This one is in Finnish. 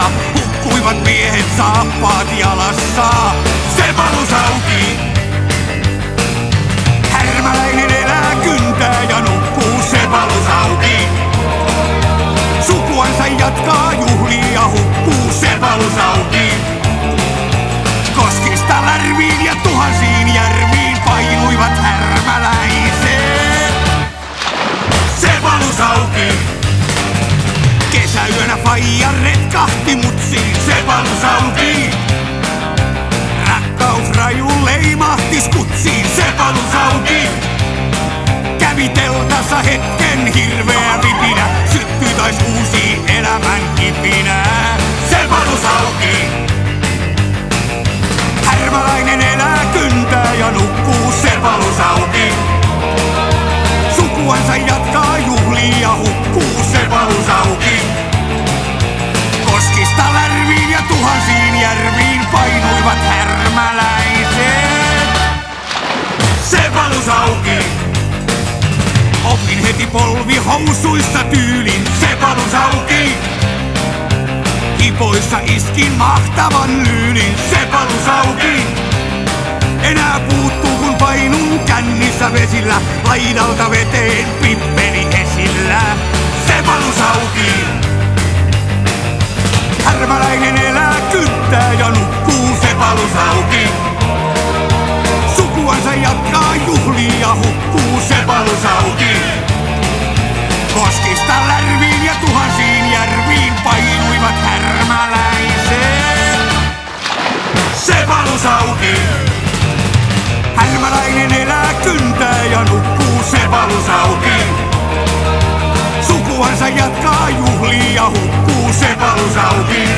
hukkuivat miehet saappaat jalassa. Se valus auki. Härmäläinen elää, kyntää ja nukkuu, se valus auki. Sukuansa jatkaa, juhlii ja hukkuu, se valus auki. Koskista lärviin ja tuhansiin järviin painuivat härmäläiset. Se valus auki. Kesäyönä faija retkahti mutsiin, se valus auki. Rakkaus raju leimahti skutsiin, se valus auki. Kävi teltassa hetken hirveä vipinä, syttyi tais uusi elämän kipinä. Se valus auki. Härmäläinen elää, kyntää ja nukkuu, se valus auki. Sukuansa jatkaa, juhlii ja hukkuu, se valus auki. Koskista lärviin ja tuhansiin järviin painuivat härmäläiset. Se valus auki. Opin heti polvi housuissa tyylin, se valus auki. Hipoissa iskin mahtavan lyylin, se valus auki. Enää puuttuu kun painun kännissä vesillä, laidalta veteen pippeli esillä. Se valus auki. Härmäläinen elää, kyttää ja nukkuu, se valus auki. Sukuansa jatkaa, juhlii ja hukkuu, se valus auki. Koskista lärviin ja tuhansiin järviin painuivat härmäläiset. Se valus auki. Härmäläinen elää, kyntää ja nukkuu, se valus auki. Sukuansa jatkaa, juhlii ja hukkuu, se valus auki.